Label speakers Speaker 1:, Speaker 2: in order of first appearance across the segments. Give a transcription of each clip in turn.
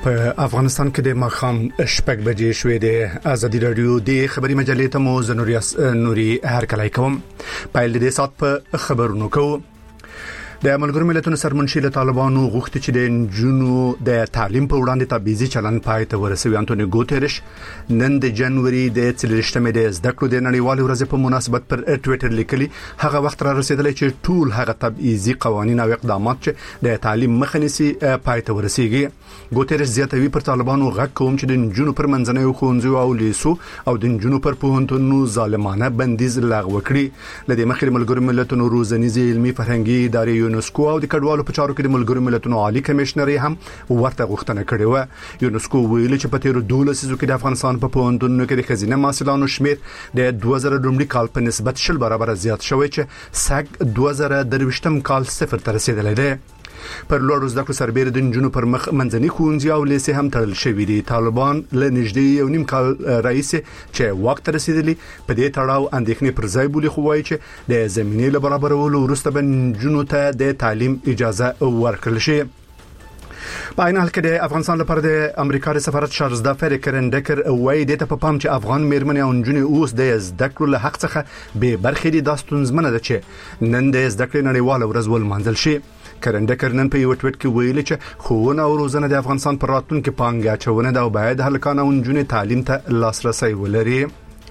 Speaker 1: په افغانستان کې د ماخام شپږ بجې شوې د ازادي رادیو د خبري مجلې ته مو نوري هرکلای کوم پایل دې سات په خبرونو کوم د ملګرو ملتونو سرمنشي له طالبانو غوښتي چې د جنو د تعلیم په وړاندې تبعیضي چلن پای ته ورسوي. انټونیو ګوتریش نن د جنوري د 30مې د زده کړو د نړیوال ورځ په مناسبت پر ټوئیټر لیکلي هغه وخت را رسیدلی چې ټول هغه تبعیضي قوانين او اقدامات چې د تعلیم مخه نیسي پای ته ورسیږي. ګوتریش زیاتوي پر طالبانو غږ کوم چې د جنو پر منځنوي ښوونځیو او لیسو او د جنو پر پوهنتونونو ظالمانه بندیز لغوه کړي. لدې مخکې ملګرو ملتونو روزنیزي علمي فرهنګي ادارې یونسکو او د کډوالو په چارو کې د ملګرو ملتونو عالی کمشنر هم ورته غوښتنه کړې و. یونسکو ویلي چې په تیر 12 لسیزو کې د افغانستان په پوهنتونونو کې د خزینه محصلانو شمیر د 2000 کال په نسبت 10 برابر زیات شوی چې سګ 2023 کال صفر ته رسیدلی دی. پر لوړو زده کړو سربېره د جنونو پر مخ منځني ښوونځي او لیسې هم تړل شوي دي. طالبان له نږدې یو نیم کال رئیس چې وخت رسیدلی په دې تړاو اندېښنې پر ځای بولي، خو وایي چې د زمینې له برابرولو وروسته به جنونو ته د تعلیم اجازه ورکړل شي. په عین حال کې د افغانستان لپاره د امریکا د سفارت شارزدافر کرندکر وایي د ته په پام چې افغان میرمنې او نجونې اوس د زده کړو له حق څخه به برخې دي. دا ستونزمنه ده چې نن د زده کړې نړیواله ورځ ولمانځل شي. کرندکر نن په یو ټویټ کې ویلي چې ښوونه او روزنه د افغانستان پر راتلونکي پانګه اچونه ده او باید هلکان او نجونې تعلیم ته لاسرسي ولري.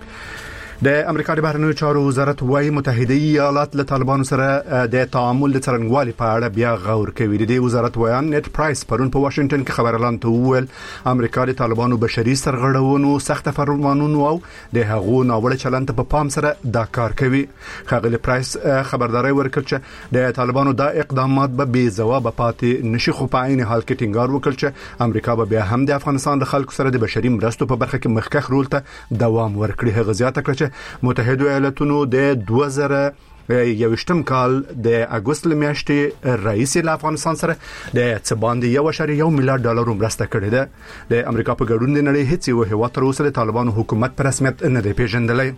Speaker 1: د امریکا د بهرنیو چارو وزارت وايي متحده ایالات له طالبانو سره د تعامل د څرنګوالي په اړه بیا غور کوي. د وزارت ویان نت پرایس پرون په واشنگټن کې خبر اعلان ته وویل امریکا د طالبانو بشري سرغړونو سخت فرمانونو او د هغو ناوړه چلند په پام سره دا کار کوي. خغلی پرایس خبرداري ورکړ چې د طالبانو دا اقدامات به بې ځواب پاتې نشي، خو په عین حال کې ټینګار وکړ چې امریکا به بیا هم د افغانستان د خلکو سره د بشري مرستو په برخه کې مخکښ رول ته دوام ورکړي. هغه زیاته کړ چې متحده ایالاتونو د 2021 کال د اگست میاشتې رئیس له افغانستان سره د څباندې 1.1 میلیارډ ډالر مرسته کړې ده. د امریکا په ګډون د نړۍ هیڅ یو هیواد تر اوسه د طالبانو حکومت په رسمیت نه دی پیژندلی.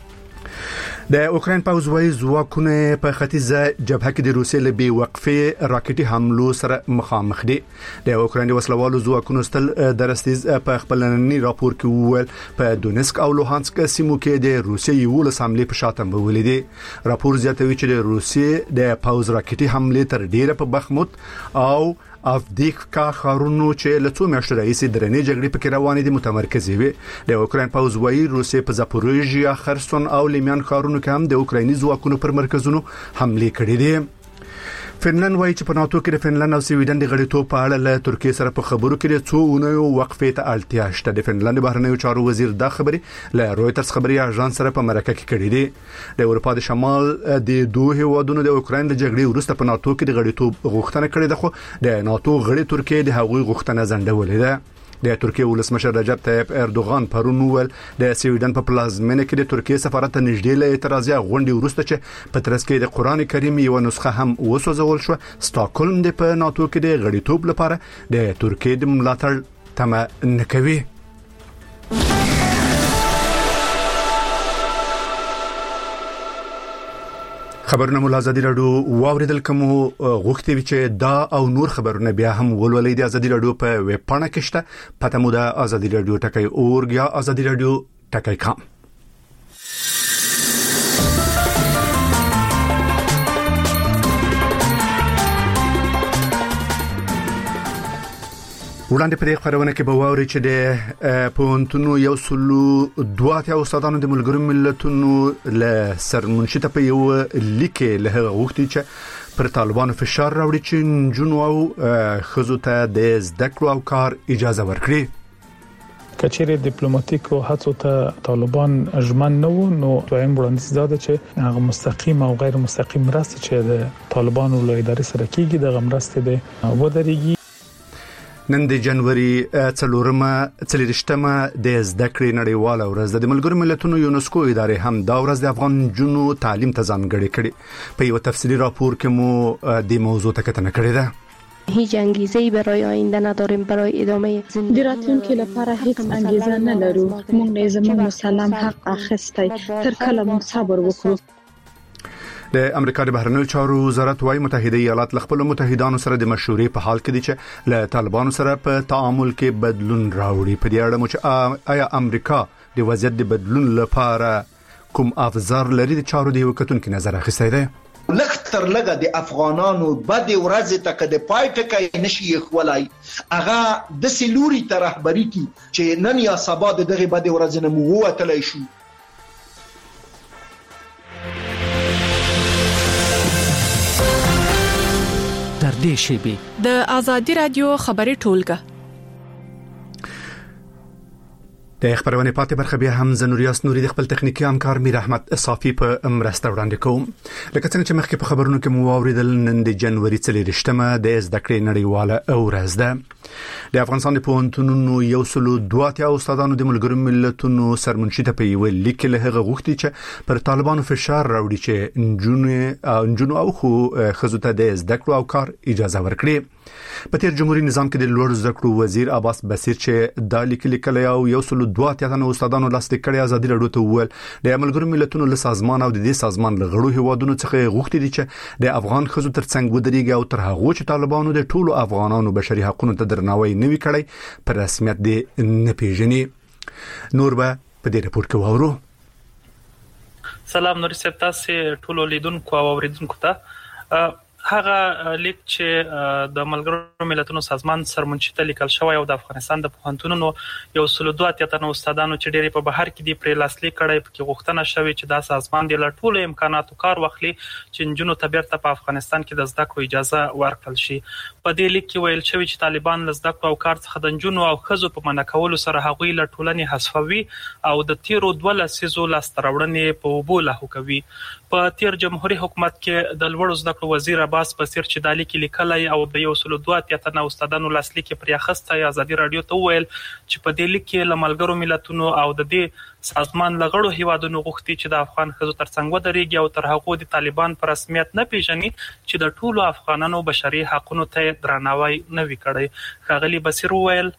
Speaker 1: د اوکرين پوځ وايي ځواکونه په ختیځه جبهه کې د روسیې له بي وقفه راکټي حملو سره مخامخ دي. د اوکرين وسلوالو ځواکونو ستل درستیز په خپل نننی راپور کې وویل په دونسک او لوهانسک سیمو کې د روسیې یو له حمله په شاتم ولیدي. راپور زیاتوي چې د روسیې د پوځ راکټي حمله تر ډیره په بخموت او افدیکا خارونو چې له څو میاشتو راهیسې درنې جګړې پکې روانې دي متمرکز وي. د اوکرين پوځ وايي روسیې په زاپوروژیا، خرسون او لیمیان خارونو کې هم د اوکرایني ځواکونو پر مرکزونو حمله کړې دي. فنلند وایي چې په ناتو کې د فنلند او سویډن د غړیتوب په اړه له ترکیه سره په خبرو کې د څو اونیو وقفې ته اړتیا شته. د فنلند بهرنیو چارو وزیر دا خبري له رويټرز خبري اژانس سره په مرکه کې کړې دي. د اروپا د شمال د دوه هیوادونو د اوکراین د جګړې وروسته په ناتو کې د غړیتوب غوښتنه کړې ده، خو د ناتو غړي ترکیه د هغوی غوښتنه ځنډولې ده. د ترکیه ولسمشر رجب طیب اردوغان پرون ویل د سویډن په پلازمینه کې د ترکیه سفارت ته نږدې له اعتراضي غونډې وروسته چې په ترڅ کې د قران کریم یو نسخه هم وسوځول شو. سټاکهولم د په ناتو کې د غړیتوب لپاره د ترکیه د ملاتړ تمه نه کوي. خبرونه مول ازادي رادیو واوریدل کوم غوښتي چې دا او نور خبرونه بیا هم ولولې د ازادي رادیو په ویب پاڼه کې شته. پته مو د ازادي رادیو ټکای اورګ یا ازادي رادیو ټکای کام. وړاندې په دې خبرونه کې به واوري چې د پونتونو یو سلو دوه استادانو د ملګرو ملتونو له سرمنشي ته په یو لیکه له غوښتي چې پر طالبانو فشار راوړي چې جنو او خزو ته د زده کړو او کار اجازه ورکړي.
Speaker 2: کچېره ډیپلوماټیکو هڅو ته طالبان اجمن نه و، نو دویم وړاندیز دا ده چې هغه مستقیم او غیر مستقیم مرسته چې د طالبانو له ادارې سره کیږي د مرسته د ودرېږي.
Speaker 1: نن د جنوري 4مه د زده کړې نړیواله ورځ د ملګرو ملتونو یونسکو ادارې هم دا ورځ د افغان جنو تعلیم ته ځانګړې کړې. په یو تفصیلی راپور کې مو د موضوع ته کتنه کړې ده.
Speaker 3: هیچ انگیزه‌ای برای آینده نداریم، برای ادامه
Speaker 4: زندگی راتلونکي لپاره هیڅ انگیزه نه لرو. موږ زموږ مسلم حق اخیستی، تر کله موږ صبر وکړو.
Speaker 1: د امریکا د بهرنیو چارو وزارت وايي متحده ایالات له خپل متحدانو سره د مشورې په حال کې دي چې له طالبانو سره په تعامل کې بدلون راوړي. په دې اړه چې آیا امریکا د وضعیت د بدلون لپاره کوم افزار لري، د چارو د وکتونکو نظر اخیستی دی.
Speaker 5: لختر لګه د افغانانو بد ورځ ته کده پای ټکای نشي خولای اغه د سلوري ته رهبری کی چې نن یا سبا دغه بد ورځ نه مو وتلای شو.
Speaker 6: در دې شیبه
Speaker 7: د ازادي رادیو خبري ټولګه
Speaker 1: د خبرونه پاتې برخه بیا هم زنوریاس نوري د خپل تخنیکی همکار میر احمد صافي په مرسته وړاندې کوم. لکه څنګه چې مخکې په خبرونو کې مو واوریدل، نن د جنوري 23مه د زده کړې نړیواله ورځ ده. د افغانستان د پوهنتونونو 102 استادانو د ملګرو ملتونو سرمنشي ته په یو لیک له هغه غوښتي چې پر طالبانو فشار راوړي چې انجونو او خزو ته د زده کړو او کار اجازه ورکړي. په تیر جمهوریت نظام کې د لوړ زده کړو وزیر عباس بصیر چې د لیکل او 102 تنه استادانو لاسلیک کړي ازادي راډیو ته وویل د ملګرو ملتونو له سازمان او د دې سازمان له غړو هیوادونو څخه غوښتي دي چې د افغان خزو ترڅنګ ودرېږي او تر هغه چې طالبانو د ټولو افغانانو بشري حقوقو ته درناوی نه وی کړی پر رسمیت دي نه پیژني. نور به په دې رپورت کې وورو.
Speaker 8: سلام نور صاحب، تاسو ټولو لیدونکو او اوریدونکو ته هغه لیک چې د ملګرو ملتونو سازمان سرمنشي ته لیکل شوی او د افغانستان د پوهنتونونو 102 تنه استادانو چې ډېری په بهر کې دي پر لاسلیک کړي، په غوښتنه شوی چې دا سازمان د ټولو امکاناتو کار واخلي چې جنونو تبرته په افغانستان کې د زده کړو اجازه ورکړل شي. په دې لیک کې ویل شوی چې طالبان له زده کړو او کار څخه د جنونو او خزو په منع کولو سره هغوی له ټولنې حذفوي او د تیرو 12 سیزو لاستراوړنې په وبو لاهو کوي. په تیر جمهوریت حکومت کې د لوړ زده کړو وزیر عباس بصیر چې د لیک لیکلای او د 102 تنه استادانو لاسلیک پر اخسته ازادي رادیو ته ویل چې په دې لیک کې له ملګرو ملتونو او د دې سازمان لغړو هیوادونو غوښتي چې د افغان خزو ترڅنګ ودرېږي او تر هغه د طالبان پر رسمیت نه پیژني چې د ټولو افغانانو بشري حقوقو ته درناوی نه وی کړی. ښاغلي بصیر ویل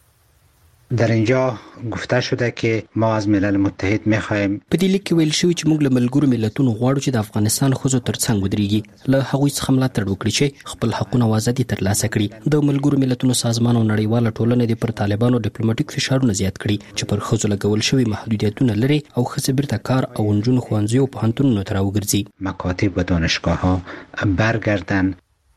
Speaker 9: در اینجا گفته شده که ما از ملل متحد می‌خوایم.
Speaker 6: په دې لیک کې ویل شوی چې موږ له ملګرو ملتونو غواړو چې د افغانستان خزو ترڅنګ ودرېږي، له هغوی څخه ملاتړ وکړي چې خپل حقوق او ازادي ترلاسه کړي. د ملګرو ملتونو سازمان او نړیواله ټولنه د پر طالبانو ډیپلوماټیک فشارونه زیات کړي چې پر خزو لګول شوی محدودیتونه لري او خزه بیرته کار او انجونو ښوونځي او پوهنتونونو ته راوګرځي،
Speaker 9: مکاتب و دانشگاه‌ها برگردن.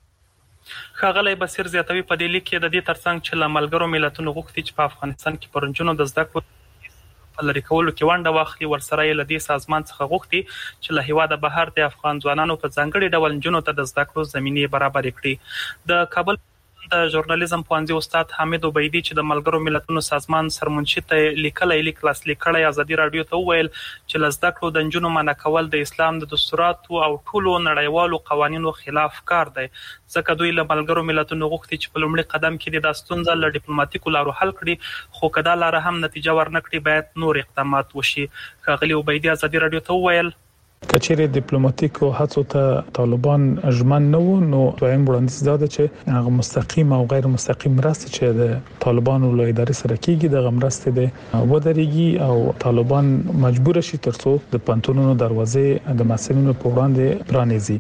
Speaker 8: ښاغلی بصیر زیاتوي په دې لیک کې د دې ترڅنګ چې له ملګرو ملتونو غوښتي چې په افغانستان کې پر نجونو د زده کړو په لري کولو کې ونډه واخلي، ورسره یې له دې سازمان څخه غوښتي چې له هیواده بهر د افغان ځوانانو په ځانګړي ډول نجونو ته د زده کړو زمینې برابرې کړي. د کابل د ژورنالیزم پوهنځي استاد حامد عبیدي چې د ملګرو ملتونو سازمان سرمنشي ته لیکلای لیک لاسلیک کړی ازادي رادیو ته وویل چې له زده کړو د نجونو منع کول د اسلام د دستوراتو او ټولو نړیوالو قوانینو خلاف کار دی، ځکه دوی له ملګرو ملتونو غوښتي چې په لومړي قدم کې د ستونزې له ډیپلوماټیکو لارو حل کړي، خو کدا لاره هم نتیجه ورنکړي باید نور اقدامات وشي. ښاغلي عبیدي ازادي رادیو ته وویل
Speaker 2: کچېرې ډیپلوماټیکو هڅو ته طالبان ژمن نه وو، نو دویم وړاندیز دا ده چې هغه مستقیم او غیر مستقیم مرسته چې د طالبانو له ادارې سره کیږي د مرستې د ودرېږي او طالبان مجبور شي ترڅو د پنځونو دروازې د مسلمانانو په وړاندې پرانیزي.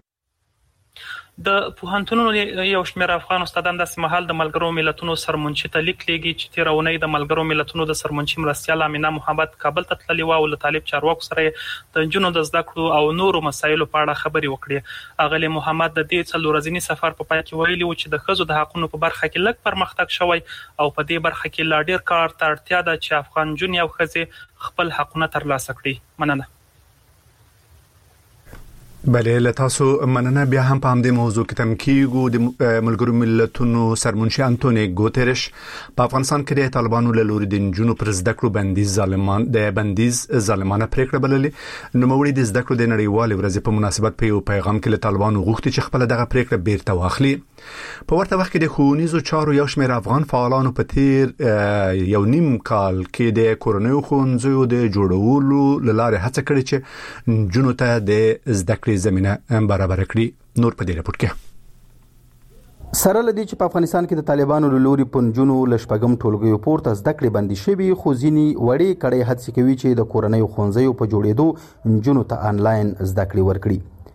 Speaker 8: د پوهنتونونو یو شمېر افغان استادان د سمحال د ملګرو ملتونو سرمنشي ته لیک لیږي چې تیر اونۍ د ملګرو ملتونو د سرمنشي مرستیال امینه محمد کابل ته تللی و او له طالب چارواکو سره د نجونو د زده کړو او نورو مسایلو په اړه خبرې وکړې. اغلی محمد د دې څلور ورځني سفر په پای کې ویلي و چې د ښځو د حقوقو په برخه کې لږ پرمختګ شوی او په دې برخه کې لا ډېر کار ته اړتیا ده چې افغان نجونې او ښځې خپل حقونه ترلاسه کړي. مننه.
Speaker 1: بله له تاسو مننه. بیا هم په همدې موضوع کې تم کېږو. د ملګرو ملتونو سرمنشي انټونی ګوتریش په افغانستان کې د طالبانو له لوري د نجونو پر زده کړو بندیز ظالمانه پریکړه بللې. نوموړي د زده کړو د نړیوالې ورځې په مناسبت په یو پیغام کې له طالبانو غوښتي چې خپل دغه پریکړه بیرته واخلي. په ورته وخت کې د ښوونیزو چارو یو شمېر افغان فعالانو په تیر یو نیم کال کې د کورنیو ښوونځیو د جوړولو لپاره هڅه کړې چې نجونو ته د زده کړې زمينه برابر کړي. نور په دې راپور کې
Speaker 10: سره لدی چې په افغانستان کې د طالبانو له لوري پنځونو لشپګم ټولګیو پورته زده کړې بندي شوي، خو ځینې وړې کړې هڅې کوي چې د کورنیو ښوونځیو په جوړېدو نجونو ته آنلاین زده کړې ورکړي.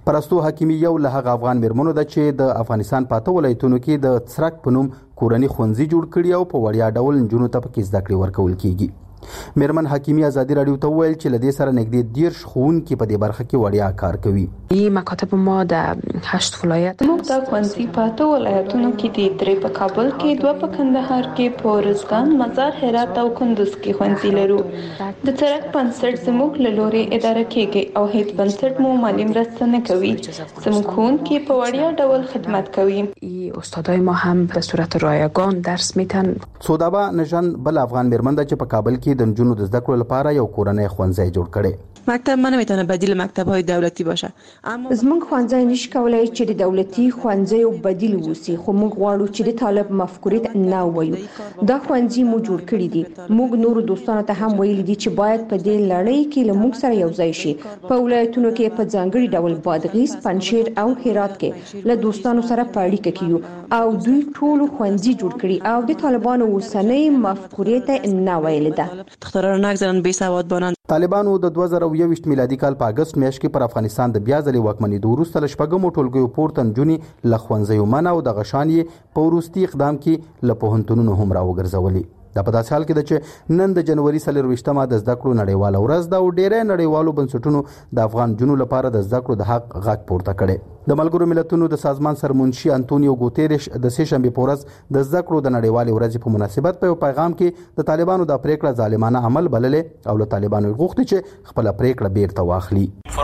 Speaker 10: پرستو حکیمی یو له هغه افغان میرمنو ده چې د افغانستان په 8 ولایتونو کې د څرک په نوم کورنۍ ښوونځي جوړ کړي او په وړیا ډول نجونو ته پکې زده کړې ورکول کیږي. میرمن حکیمی ازادي رادیو ته ویل چې لدې سره نږدې 10 ښوونکي په دې برخه کې وړیا کار کوي.
Speaker 11: مکاتب ما د 8 ولایت
Speaker 12: موږ د ښوونځي په 8 ولایتونو کې دي، 3 په کابل کې، 2 په کندهار کې، په ارزګان، مزار، هرات او کندوز کې ښوونځي لرو. د څرک بنسټ زموږ له لوري اداره کیږي او هیڅ بنسټ مو مالی مرسته نه کوي. زموږ ښوونکي په وړیا ډول خدمت کوي.
Speaker 11: استادای ما هم به صورت رایگان درس میتن.
Speaker 10: سودابا نژان بل افغان میرمن ده چې په کابل کې د نجونو د زده کړو لپاره یو کورنۍ ښوونځی جوړ کړي.
Speaker 13: مکتب ما نمیتونه بدیل مکتب‌های دولتی باشه.
Speaker 14: اما زموږ ښوونځی نشي کولای چې د دولتي ښوونځیو بدیل وسی، خو موږ غواړو چې د طالب مفکورې ته نه وایو. دا ښوونځي مو جوړ کړی دي. موږ نور دوستانو ته هم ویلي دي چې باید په دې لړۍ کې له موږ سره یو ځای شي. په ولایتونو کې په ځانګړي ډول بادغیس، پنجشیر او هرات کې له دوستانو سره په اړیکه کې یو او دوی ټول ښوونځي جوړ کړي او د طالبانو اوسنۍ مفکورې ته نه ویل ده.
Speaker 13: اختراع نگذارن بی سواد بانن.
Speaker 10: طالبانو د 2021 میلادي کال په اگست میاشت کې پر افغانستان د بیا ځلې واکمنېدو وروسته له شپږمو ټولګیو پورته نجونې له ښوونځیو منع او د غشان یې په وروستي اقدام کې له پوهنتونونو هم راوګرځولې. دا په داسې حال کې ده چې نن د جنوري 24مه د زده کړو نړیواله ورځ ده او ډېری نړیوالو بنسټونو د افغان نجونو لپاره د زده کړو د حق غږ پورته کړی. د ملګرو ملتونو د سازمان سرمنشي انټونیو ګوتيريش د سه شنبه په ورځ د زده کړو د نړیوالې ورځې په مناسبت په پیغام کې د طالبانو د پریکړه ظالمانه عمل بللې او له طالبانو غوښتي چې خپل پریکړه بیرته واخلي.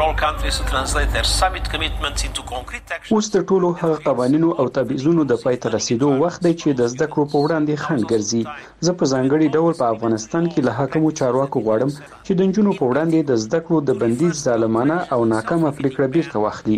Speaker 15: اوس د ټولو هغه قوانینو او تبعیضونو د پای ته رسیدو وخت دی چې د زده کړو په وړاندې خنډ ګرځي. زه په ځانګړي ډول په افغانستان کې له حاکمو چارواکو غواړم چې د نجونو په وړاندې د زده کړو د بندیز ظالمانه او ناکامه پریکړه بیرته واخلي.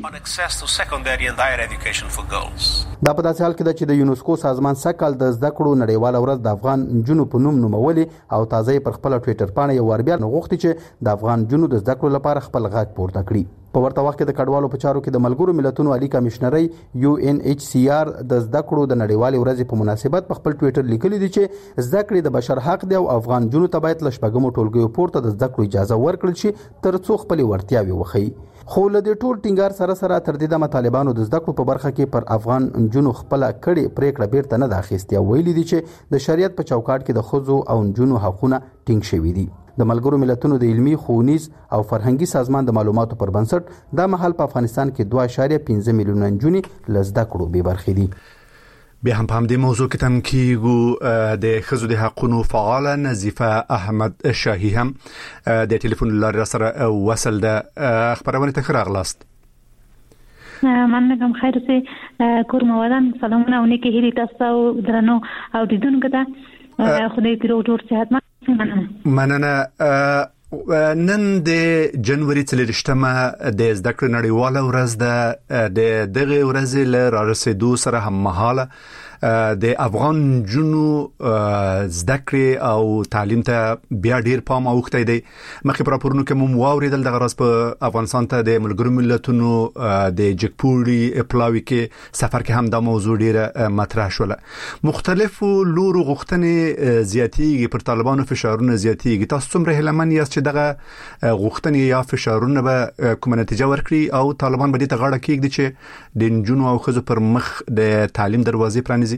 Speaker 10: دا په داسې حال کې ده چې د یونسکو سازمان سکهال د زده کړو نړیواله ورځ د افغان نجونو په نوم نومولې او تازه پر خپل ټوئیټر باندې یو ور بیا غوښتي چې د افغان نجونو د زده کړو لپاره خپل غږ پورته کړي. په ورته وخت کې د کډوالو په چارو کې د ملګرو ملتونو عالی کمشنري UNHCR د زده کړو د نړیوالې ورځې په مناسبت په خپل ټوئیټر لیکلي دي چې زده کړې د بشر حق دی او افغان نجونو ته باید له شپږمو ټولګیو پورته د زده کړو اجازه ورکړل شي تر څو خپل ورتیاوي وښيي. خو له دې ټول ټینګار سره تر دې د طالبانو د زده کړو په برخه کې پر افغان نجونو خپل کړي پریکړه بیرته نه داخستي او ویلي دي چې د شریعت په چوکاټ کې د ښځو او نجونو حقوقونه ټینګ شوي دي. د ملګرو ملتونو د علمي، ښوونیز او فرهنګي سازمان د معلوماتو پر بنسټ د مهال په افغانستان کې 2.15 میلیونه نجونې له زده کړو بې برخې دي.
Speaker 1: بیا هم په همدې موضوع کې تم کېږو د ښځو د حقونو فعاله نظیفه احمد شاهي هم د ټلیفون له لارې سره وصل ده. خبرونه ته ښه راغلاست.
Speaker 16: مننه خیر اوسې کور موادن سلامونه او نیکې هیلې تاسو او درنو اوریدونکو ته خدای دې روغ صحت
Speaker 1: مننه. نن د جنوري 23مه د زده کړې نړیواله ورځ ده. د دغه ورځې له رارسېدو سره هم مهاله د افغان جنو زده کړې او تعلیم ته بیا ډیر پام اوخته دی. مخکې پر راپورونو کې مو واوریدل د غرض په افغانستان ته د ملګرو ملتونو د جګپوري اپلاوي کې سفر کې هم دا موضوع ډیره مطرح شوله. مختلفو لورو غوښتنې زیاتېږي، پر طالبانو فشارونه زیاتېږي. تاسو څومره هیلمن یاست چې دغه غوښتنې یا فشارونه به کومه نتیجه ورکړي او طالبان به دې ته غاړه کېږدي چې د نجونو او ښځو پر مخ د تعلیم دروازې پرانیزي؟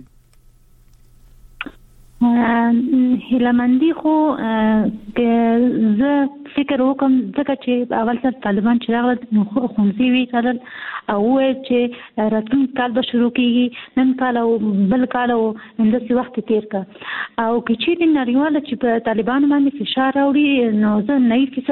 Speaker 16: هیلمندی خو که زه فکر وکم ځکه چې اول سر طالبان چې راغله ښوونځي وی کړل او چې راتلونکي کال به شروع کیږي، نن کال او بل کال او انداسې وخت تیر کا او که چیرې نړیواله چې په طالبانو باندې فشار راوړي نو زه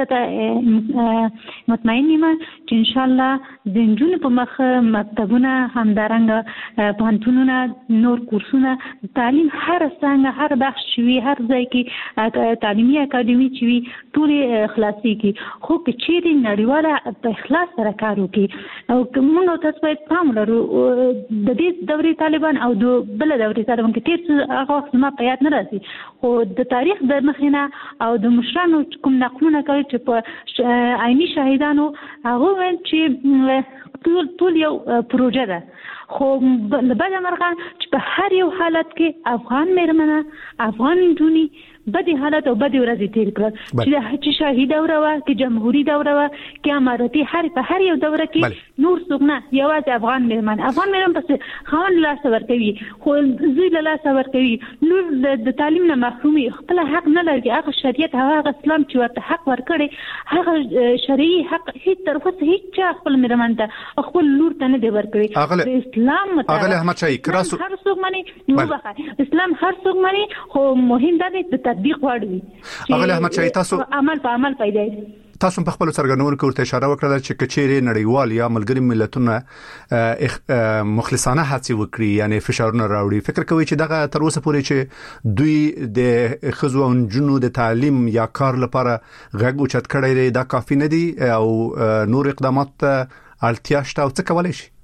Speaker 16: 90% مطمئن یم چې ان شاء الله د نجونو په مخ مکتبونه، همدارنګه پوهنتونونه، نور کورسونه، تعلیم هر څنګه هر بخش شوي، هر ځای کې تعلیمي اکاډمي چې وي ټول خلاصي کی. خو که چیرې نړیواله په اخلاص سره کار وکړي او موږ تاسو باید پام لرو د دې دورې طالبان او د بل دورې طالبان کې تیر هغه وخت ما په یاد نه راځي، خو د تاریخ د مخینه او د مشرانو کوم نقلونه کوي چې په عیني شاهدانو هغه ویل چې ټول یو پروژه ده. خو لبعد مرغان چې په هر یو حالت کې افغان میرمنه، افغان نجونې بدی حالت او بدی ورځې تیر کړ چې شاهي دوره وا کې جمهوریت دوره وا کې امارتي هر یو دوره کې نور څوک نه یوازې افغان مېرمن پس خان لا صبر کوي خو زوی لا صبر کوي نور د تعلیم نه محرومي خپل حق نه لري هغه شریعت هغه اسلام چې ورته حق ورکړي هغه شرعي حق هیڅ طرف هیڅ خپل مېرمن ته خپل لور ته نه دی ورکړي د اسلام مطابق
Speaker 1: احمد شاهي کراسو
Speaker 16: هر څوک باندې اسلام هر څوک باندې خو مهم ده د تطبیق وړي
Speaker 1: اغله احمد شاهي تاسو
Speaker 16: عمل په عمل پیدا
Speaker 1: تاسو په خپل څرګندونو کې ورته اشاره وکړه چې کچېری نړیوال یا ملګری ملتونه مخلصانه هڅې وکړي یعنی فشارونه راوړي فکر کوي چې دغه تر اوسه پورې چې دوی د خزو او جنونو د تعلیم یا کار لپاره غږ اوچت کړي دا کافي نه دي او نور اقدامات اړتیا شته او څه کولای شي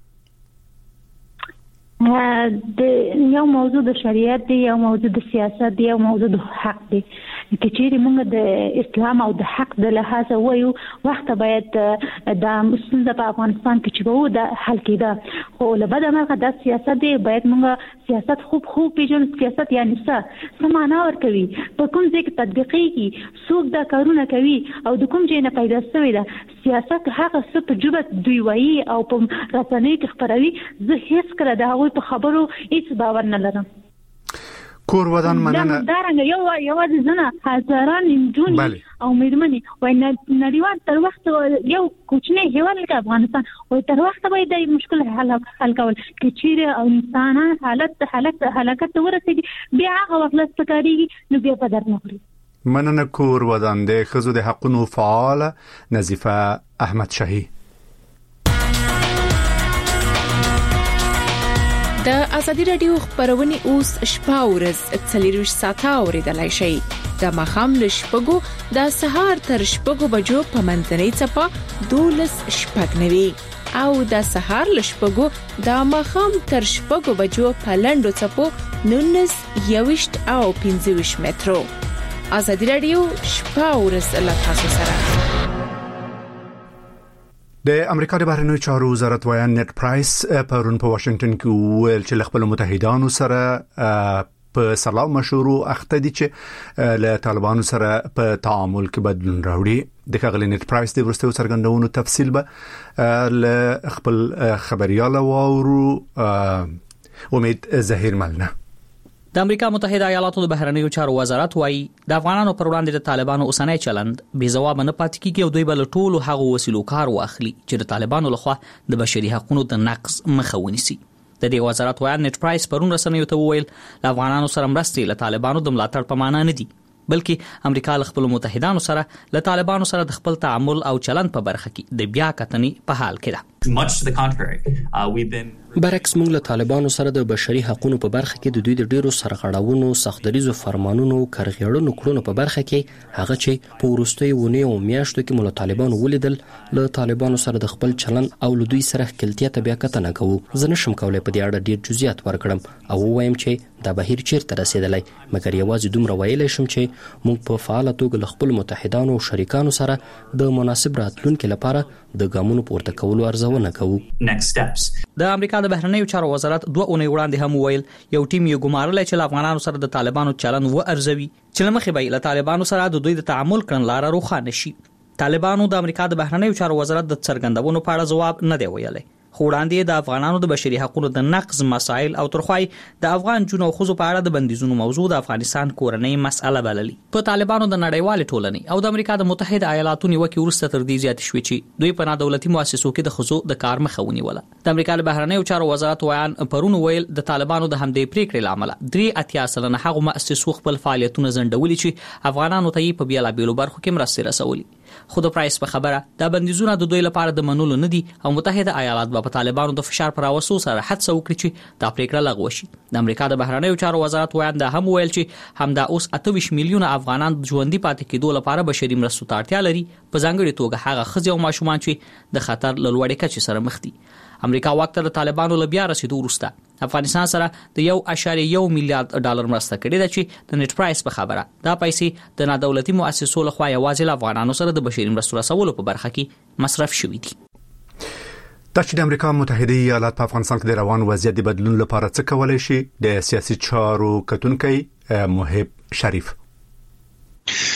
Speaker 16: د یو موضوع د شریعت دی یو موضوع د سیاست دی یو موضوع د حق دی چې موږ د اسلام او د حق د لحاظ وایو وخت باید د مسلمان په افغانستان کې چې وو د حل کېده خو لبد مرغه د سیاست دی باید موږ سیاست خوب پیژنو سیاست یعنی څه معنا ورکوي په کوم ځای کې تطبیقي څوک دا کارونه کوي او د کوم ځای نه پیدا شوی ده سیاست هغه څه په جوبت دوی وایي او په رسنۍ کې خبروي زه هیڅ کله دا په خبرو هیڅ باور نه لرم
Speaker 1: کور ودان مننه
Speaker 16: دا رنګ یو ځنه هزاران نجونې او مېرمنې وای نړیوال تر وخت یو کوچنی هیواد لکه افغانستان او تر وخت به د مشکل حل کول کچېره او انسانان حالت ورسېږي بیا هغه وخت لستکاریږي نو بیا په درنه خوري
Speaker 1: مننه کور ودان د خزو د حقونو فعال نظیفه احمد شاهي
Speaker 7: د ازادي رادیو خبرونه اوس شپه ورځ 24 ساعته اوریدلای شئ د مخام لشپګو د سهار تر شپګو بجو په منځنۍ چپه 12 شپګنوي او د سهار لشپګو د مخام تر شپګو بجو په لندو چپو 19 یوشت او 15 مترو ازادي رادیو شپه ورځ له تاسو سره
Speaker 1: د امریکا د بهرنیو چارو وزارت وایي نت پرایس پرون په واشنگټن کې ویل چې خپل متحدانو سره په سلام مشورو اخته دي چې له طالبانو سره په تعامل کې بدلون راوړي د ښاغلي نت پرایس د ورستو څرګندونو تفصیل به ل خپل خبريال وورو امید ظهیر ملنه
Speaker 17: د امریکا متحده ایالاتو د بهرنیو چارو وزارت وايي د افغانانو پر وړاندې د طالبانو اوسنۍ چلند بې ځواب نه پاتې کیږي او دوی بل ټولو هغه وسیلو کار واخلي چې د طالبانو لخوا د بشري حقوقو د نقض مخه ونیسي د دې وزارت وايي نت پرایس پرون رسنیو ته وویل د افغانانو سره مرستې له طالبانو د ملاتړ په معنا نه دي بلکې امریکا له خپل متحدانو سره له طالبانو سره د خپل تعامل او چلند په برخه کې د بیا کتنې په حال کې ده
Speaker 18: much to the contrary
Speaker 6: برعکس موږ له طالبانو سره د بشري حقوقو په برخه کې د دوی د ډیرو سرغړاونو سختدریزو فرمانونو کارغړونو کړونو په برخه کې هغه چې په ورستۍ ونی او میاشتو کې موږ طالبانو ولیدل له طالبانو سره د خپل چلند او له دوی سره خپلتیا ته بیا کتنه کوو زه نشم کولای په دې اړه ډیر جزئیات ورکړم او وایم چې دا بهیر چیرته رسیدلی مګر یوازې دومره ویلای شم چې موږ په فعاله توګه له خپل متحدانو او شریکانو سره د مناسب راتلونکو لپاره د ګامونو پورته کولو ارزونه کوو
Speaker 17: د امریکا د بهرنیو چارو وزارت 2 اونۍ وړاندې هم ویل یو ټیم یې ګمارلای چې افغانانو سره د طالبانو چلند و ارزوي چې لمخې به له طالبانو سره د دوی د تعامل کړنلاره روښانه شي طالبانو د امریکا د بهرنیو چارو وزارت د څرګندونو په اړه جواب نه دی ویلي خو وړاندې د افغانانو د بشري حقوقو د نقض مسایل او ترخوای د افغان جنو خزو په اړه د بندیزونو موضوع د افغانستان کورنۍ مسأله بللي په طالبانو د نړیوال ټولنې او د امریکا د متحده ایالاتو نیوکه ورسته تر دې زیات شوې چې دوی په نادولتي مؤسسو کې د خزو د کار مخه ونیوله د امریکا د بهرنیو چارو وزارت وایان پرون ویل د طالبانو د همدې پریکړې لامل 3.8 هغه مؤسسو خپل فعالیتونه زندولي چې افغانانو ته په بیلا بیلو برخو کې مرسته رسولي خو د پرایس په خبره د بندیزونو د دوی لپاره د منلو نه دي او متحده ایالات په طالبانو د فشار پر اوسو سره هڅه وکړي چې دا پریکړه لغوه شي د امریکا د بهرنیو چارو وزارت وایي دا هم ویل چې همدا اوس 28 میلیونه افغانان ژوندۍ پاتې کېدو لپاره بشري مرستو ته اړتیا لري په ځانګړي توګه هغه ښځې او ماشومان چې د خطر له لوړې کچې سره مخ دي امریکا وخت د طالبانو له بیا رسیدو وروسته افغانستان سره د 1.1 میلیارډ ډالر مرسته کړې ده چې د نت پرایس په خبره دا پیسې د نادولتي مؤسسو لخوا یوازې له افغانانو سره د بشري مرستو رسولو په برخه کې مصرف شوې دي
Speaker 1: د امریکا متحده ایالات په افغانستان کې د روان وضعیت د بدلون لپاره څه کولای شي د سیاسي چارو کتونکي محب شریف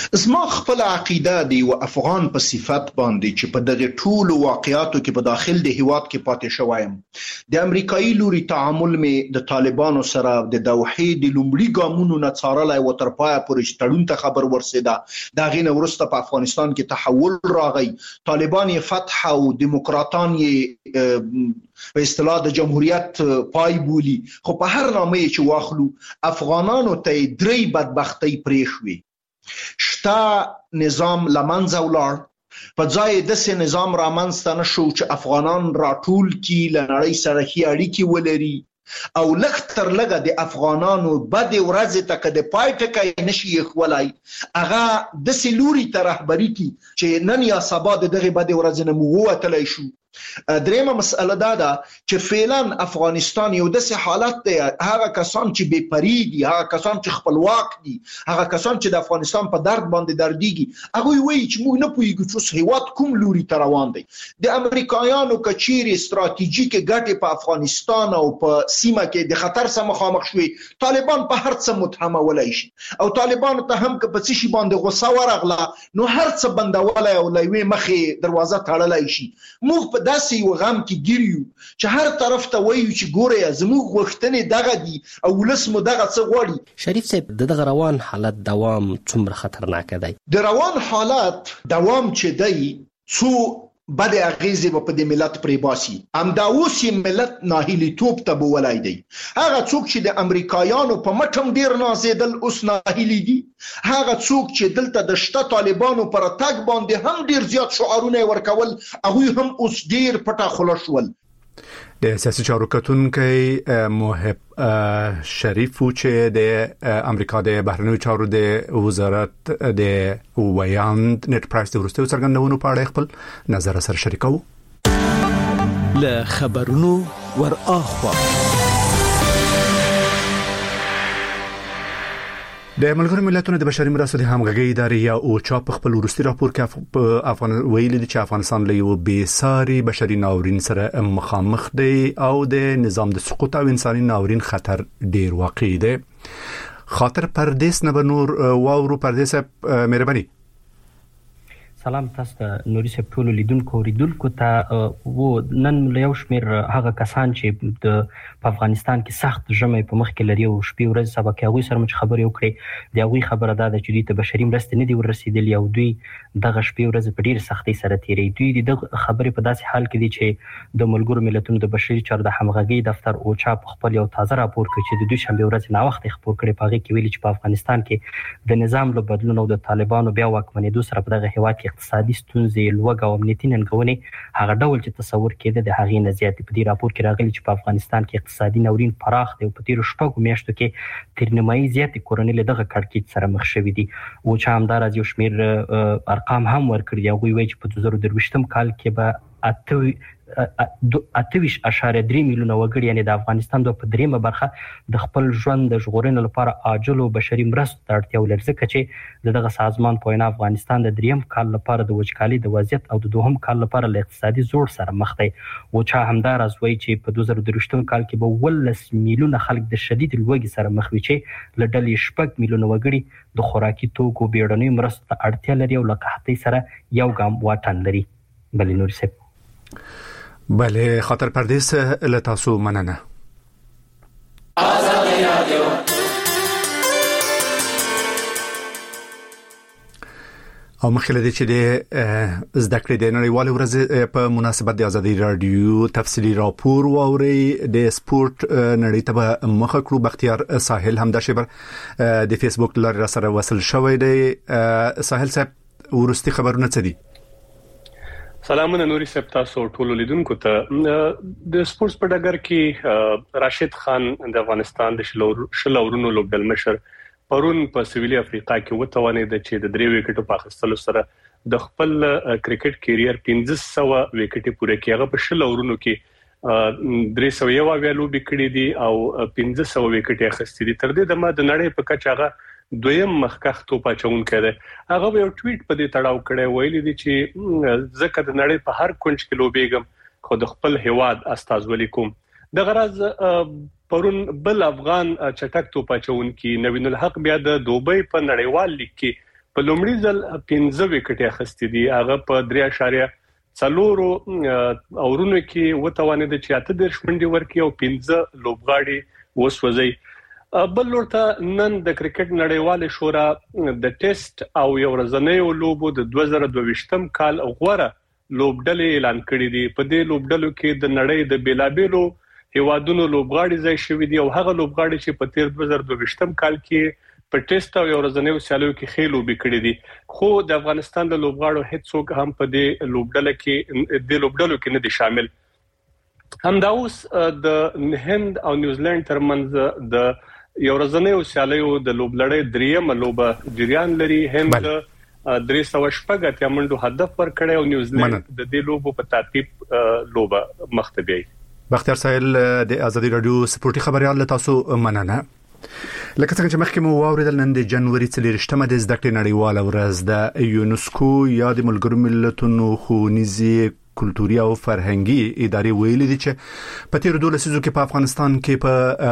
Speaker 5: زما خپل عقیده دی او افغان په صفت باندې چې په دغه ټول واقعیاتو کې په داخل د هیواد کې پاتې شوایم. د امریکایي لوري تعامل می د طالبانو سره د دوحې د لومړي ګامونو نه څارلای و تر پایه پورې تړون ته خبر ورسېده. دا غینه ورسته په افغانستان کې تحول راغی. طالبان یې فتح او دیموکراتان یې په اصطلاح د جمهوریت پای بولی. خو په هر نامه چې واخلو افغانانو ته درې بدبختی پرېښوي. شتا نظام لمنځه ولاړ، په ځای داسې نظام رامنځته نشو چې افغانان راټول کی لنړۍ سره ښې اړیکې ولري او لږ تر لږه د افغانانو بدې ورځې ته که د پای ټکی نشي ایښولی هغه داسې لوري ته رهبري کړي چې نن یا سبا د دغې بدې ورځې نه موږ ووتلی شو. درېمه مسئله دا ده چې فعلا افغانستان یو داسې حالت دی، هغه کسان چې بې پرې دي، هغه کسان چې خپلواک دي، هغه کسان چې د افغانستان په درد باندې دردیږي، هغوی وایي چې موږ نه پوهیږو چې اوس هیواد کوم لوري ته روان دی. د امریکایانو که چیرې ستراتیژیکې ګټې په افغانستان او په سیمه کې د خطر سره مخامخ شوې، طالبان په هر څه متهمولی شي او طالبانو ته هم که په څه شي باندې غوسه ورغله نو هر څه بندولی او له یوې مخې دروازه تړلی شي. موږ په داسې یو غم کې ګیر یو چې هر طرف ته وایو چې ګوره زموږ غوښتنې دغه دي او ولس مو دغه څه غواړي.
Speaker 6: شریف صاحب، دغه روان حالت دوام څومره خطرناک دی؟
Speaker 5: د روان حالت دوام چې دی څو بده اغیزې په دې ملت پرې باسي. همدا اوس یې ملت ناهیلیتوب ته بولی دی. هغه څوک چې د امریکایانو په مټم ډیر نازېدل اوس ناهیلي دي. هغه څوک چې دلته د شته طالبانو پر تګ باندې هم ډیر زیات شعارونه ورکول، هغوی هم اوس ډیر پټه خوله شول.
Speaker 1: د سیاسي چارو کتونکی محب شریف چې د امریکا د بهرنیو چارو د وزارت د ویاند نت پرایس د وروستیو څرګندونو په اړه خپل نظر سره شریکو.
Speaker 19: له خبرونو ور اخوا
Speaker 1: د ملګرو ملتونو د بشري مرستو د همغږي ادارې یا اوچا په خپل وروستي راپور کې په افغان ویلي چې افغانستان له یو بېساري بشري ناورین سره مخامخ دی او د نظام د سقوط او انساني ناورین خطر ډیر واقع دی. خاطر پردیس نه بنور واورو پردیس مهرباني.
Speaker 6: سلام تاسو ته نوري صاحب، ټول لیدونکو ته و نن له یو شمیر هغه کسان چې په افغانستان کې سخت ژمی په مخ کې لري او شپې ورځې سبا کې هغوی سره مې خبرې وکړې. د هغوی خبره دا ده چې دوی ته بشري مرستې نه دي ورسېدلې او دوی دغه شپې ورځې په ډېرې سختۍ سره تېروي. دوی د دغه خبرې په داسې حال کې دي چې د ملګرو ملتونو د بشري چارو د همغږۍ دفتر اوچا په خپل یو تازه راپور کې چې د دوشنبې ورځې ناوخته خپور کړی، په هغې کې ویلي چې په افغانستان کې د نظام له بدلون او د طالبانو بیا واکمنېدو سره په دغه هېواد کې اقتصادي ستونزې، لوږه او امنیتي ننګونې هغه ډول چې تصور کېده د هغې نه زیات دي. په دې راپور کې راغلي چې په افغانستان کې اقتصادي ناورین پراخ دی او په تېرو 6 میاشتو کې تر نیمایي زیاتې کورنۍ له دغه کړکېچ سره مخ شوي دي. اوچا همداراز یو شمېر ارقام هم ورکړي دي. هغوی وایي چې په 2023 کال کې به 28.3 میلیونه وګړي یعنې د افغانستان په دریمه برخه د خپل ژوند د ژغورنې لپاره عاجل او بشري مرستو ته اړتیا ولري، ځکه چې دغه سازمان په وینا افغانستان د دریم کال لپاره د وچکالۍ د وضعیت او د دوهم کال لپاره له اقتصادي زوړ سره مخ دی. اوچا همداراز وایي چې په 2023 کال کې به 19 میلیونه خلک د شدید لوږې سره مخ وي چې له ډلې 6 میلیونه وګړي د خوراکي توکو بیړنیو مرستو ته اړتیا لري او له قحطۍ سره یو ګام واټن لري. بلې نوري صاحب.
Speaker 1: بله، خاطر پردیس له تاسو مننه. او مخکې له دې چې د زده کړې د نړیوالې ورځې په مناسبت د ازادي رادیو تفصیلي راپور واوري د سپورت نړۍ ته به مخه کړو. بختیار ساحل هم د شبر د فیسبوک لارې سره وصل شوی دی. ساحل صاحب، ورستي خبرونه څه دي؟
Speaker 20: سلامونه نوري صاحب، تاسو ټول لیدونکو ته. د سپورتس په ډګر کې راشد خان د افغانستان د شل اورونو لوبډل مشر پرون په سویلي افریقا کې وتوانید چې د 3 وکټو په اخیستلو سره د خپل کرکټ کیریر 1500 وکټې پوره کړي. هغه په شل اورونو کې 301 لوبې کړې دي او 1500 وکټې اخیستې دي. تر دې دمه د نړۍ په کچه هغه دویم مخکخ توپ اچونکی دی. هغه یو ټویټ په دې تړاو کړی، ویلي دی چې ځکه د نړۍ په هر کونج کې لوبېږم خو د خپل هیواد استازولي کوم. د غرض پرون بل افغان چټک توپ اچونکی نوین الحق بیا د دوبۍ په نړیوال لیګ کې په لومړي ځل 15 وکټ اخستې دي هغه په 3.4 اورونو کې وتوانید چې 8 منډي ورکي او 15 لوبغاړي وسوځي. بل ورته نن د کرکټ نړیوال شورا د ټیسټ او یو ورځنۍ لوبو د 2022م کال غوړه لوبډلې اعلان کړې دي. په دې لوبډلو کې د نړۍ د بیلابېلو هیوادونو لوبغاړي ځای شوي دي او هغه لوبغاړي چې په 2022م کال کې په ټیسټ او یو ورځنۍ سیالیو کې خېلو بکړې دي. خو د افغانستان د لوبغاړو هیڅ څوک هم په دې لوبډلو کې نه دي شامل. همدا اوس د هند او نیوزیلند ترمنځ د یو ورځنۍ سیالیو د لوبلړۍ دریمه لوبه جریان لري. هند 380 منډو هدف ورکړی او نیوزیلند د دې لوبو په ترتیب لوبه مخته بیاي.
Speaker 1: بختیار سایل د ازادي رادیو سپورتي خبريال تاسو مننه. لکه څنګه چې مخکې مو واوریدل نن د جنوري 23مه د زده کړې نړیواله ورځ د یونسکو یا د ملګرو ملتونو ښوونیزې کلتوري او فرهنګي ادارې ویلي دي چې په تیر 12 لسیزو کې په افغانستان کې په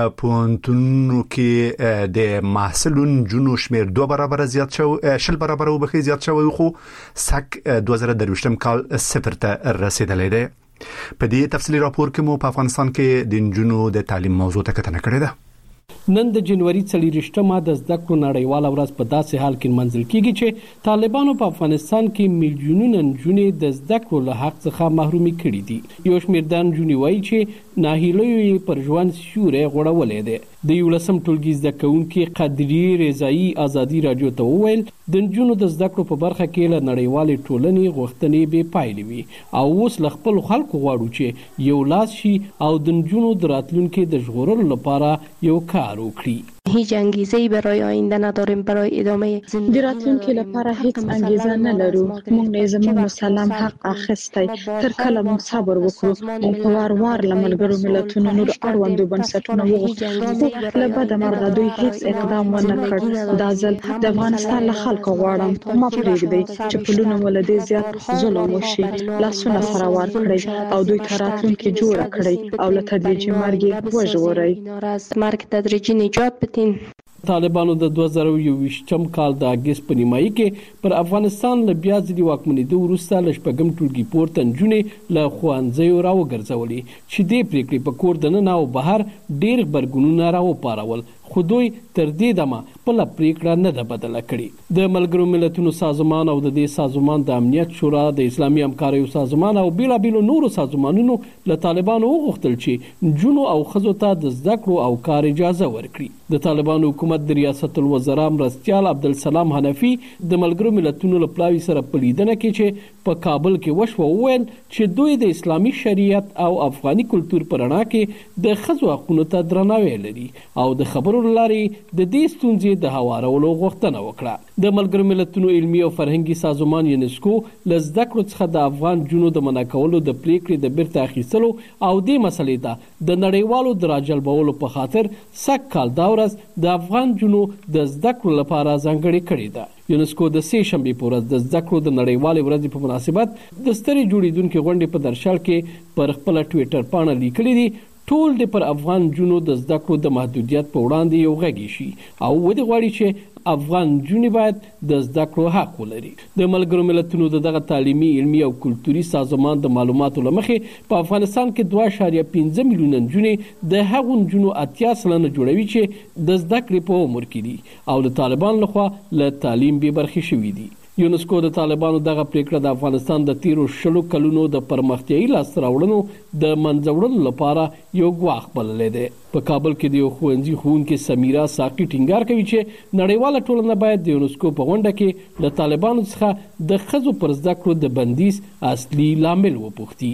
Speaker 1: پونتونو کې د محصلون جنو شمیر 2 برابر زیات شو، 10 برابر وبخي زیات شو، خو سک 2023م کال صفر ته رسیدلې ده. په دې تفصیلی راپور کې مو په افغانستان کې د جنونو د تعلیم موضوع ته کتنه کړې ده.
Speaker 21: نن د جنوري 23مه د زده کړو نړیواله ورځ په داسې حال کې منځل کیږي چې طالبانو په افغانستان کې میلیونونه نجونې د زده کړو له حق څخه محرومي کړي دي. یو شمېر د نجونې وایي چې ناهیلیو یې پر ژوند سیوری غوړولی دی. د 11م ټولګي زده کوونکي قدرې رضایي ازادي رادیو ته وویل د نجونو د زده کړو په برخه کې له نړیوالې ټولنې غوښتنې بې پایلې وي او اوس له خپل خلکو غواړو چې یو لاس شي او د نجونو د راتلونکي د ژغورلو لپاره یو کار وکړي.
Speaker 3: هیچ انگیزه‌ای برای آینده نداریم برای ادامه
Speaker 4: زندگی. د راتلونکي لپاره هیڅ انگیزه نه لرو. موږ نه زموږ مسلم حق اخیستی. تر کله موږ صبر وکړو او په وار له ملګرو ملتونو نور اړوندو بنسټونو وغوښتو له بده مرغه دوی هیڅ اقدام ونه کړ. دا ځل د افغانستان له خلکو غواړم ما پرېږدي چې پلونه ولدي زیات ظلم وشي، لاسونه سره ورکړي او دوی ته راتلونکي جوړ کړي او له تدریجي مرګ وژغوري.
Speaker 3: مرګ تدریجي نجات بدین.
Speaker 21: طالبانو د 2021م کال د اگست په نیمایي کې پر افغانستان له بیا ځلې واکمنېدو وروسته له شپږم ټولګي پورته نجونې له ښوونځیو راوګرځولې چې دې پرېکړې په کور دننه او بهر ډېر غبرګونونه راوپارول، خو دوی تر دې دمه خپله پرېکړه نه ده بدله کړې. د ملګرو ملتونو سازمان او د دې سازمان د امنیت شورا، د اسلامي همکاریو سازمان او بیلابیلو نورو سازمانونو له طالبانو وغوښتل چې نجونو او ښځو ته د زده کړو او کار اجازه ورکړي. د طالبانو حکومت د ریاست الوزرا مرستیال عبدالسلام حنفي د ملګرو ملتونو له پلاوي سره په لیدنه کې چې په کابل کې وشوه وویل چې دوی د اسلامي شریعت او افغاني کلتور په رڼا کې د ښځو حقونو ته درناوی لري او د خبرو لارې د دې ستونزې د هوارولو غوښتنه وکړه. د ملګرو ملتونو علمي او فرهنګي سازمان یونسکو له زده کړو څخه د افغان جنونو د منع کولو د پرېکړې د بیرته اخیستلو او دې مسلې ته د نړیوالو د راجلبولو په خاطر سږ کال دا ورځ د افغان جنونو د زده کړو لپاره ځانګړې کړې ده. یونسکو د سې شنبې په ورځ د زده کړو د نړیوالې ورځې په مناسبت د سترې جوړېدونکې غونډې په درشل کې پر خپله ټویټر پاڼه لیکلي دي ټول د پر افغان جنونو د زده کړو د محدودیت په وړاندې یو غږی شي او ودې غواړي چې افغان جنونې باید د زده کړو حق ولري. د ملګرو ملتونو دغه تعلیمي، علمي او کلتوري سازمان د معلوماتو له مخې په افغانستان کې 2.5 میلیونه نجونې د هغو نجونو 80% جوړوي چې د زده کړې په عمر کې دي او د طالبانو لخوا له تعلیم بې برخې شوي دي. یونسکو د طالبانو دغه پریکړه د افغانستان د تیرو 20 کلونو د پرمختیایي لاسته راوړنو د منځه وړلو لپاره یو ګواښ بللی دی. په کابل کې د یو ښوونځي ښوونکې سمیرا ساقي ټینګار کوي چې نړیواله ټولنه باید د یونسکو په غونډه کې له طالبانو څخه د ښځو پر زده کړو د بندیز اصلي لامل وپوښتي.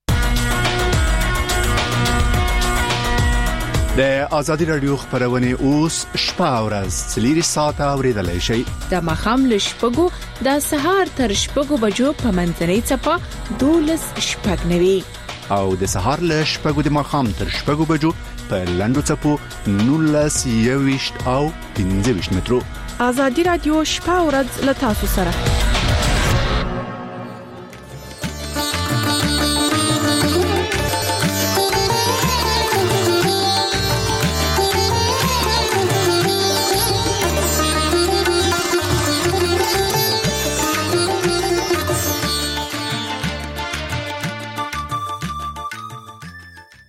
Speaker 1: د ازادي رادیو خبرونه اوس شپه او ورځ 4 ساعته اوریدلای شئ.
Speaker 7: د مخام له شپږو د سهار تر شپږو بجو په منځنۍ څپه 12:09
Speaker 1: او د سهار له شپږو د مخام تر شپږو بجو په لندو څپو 19:20 او 15 مترو.
Speaker 7: ازادي رادیو شپه او ورځ له تاسو سره.